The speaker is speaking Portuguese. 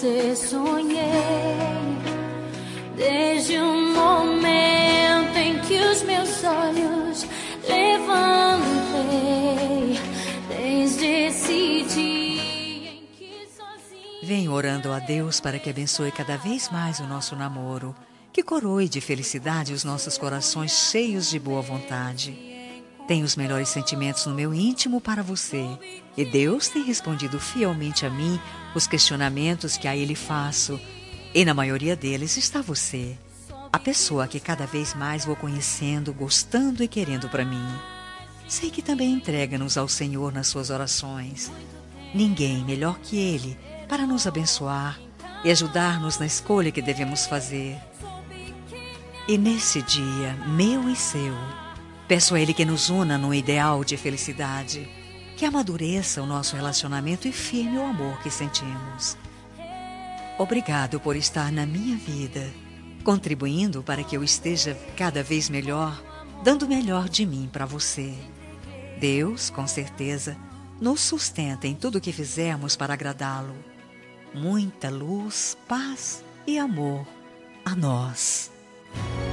você sonhei. Desde o momento em que os meus olhos levantei, desde esse dia em que sozinho... Venho orando a Deus para que abençoe cada vez mais o nosso namoro, que coroe de felicidade os nossos corações cheios de boa vontade. Tenho os melhores sentimentos no meu íntimo para você, e Deus tem respondido fielmente a mim os questionamentos que a Ele faço, e na maioria deles está você, a pessoa que cada vez mais vou conhecendo, gostando e querendo para mim. Sei que também entrega-nos ao Senhor nas suas orações. Ninguém melhor que Ele para nos abençoar e ajudar-nos na escolha que devemos fazer. E nesse dia, meu e seu, peço a Ele que nos una num ideal de felicidade, que amadureça o nosso relacionamento e firme o amor que sentimos. Obrigado por estar na minha vida, contribuindo para que eu esteja cada vez melhor, dando o melhor de mim para você. Deus, com certeza, nos sustenta em tudo o que fizermos para agradá-lo. Muita luz, paz e amor a nós.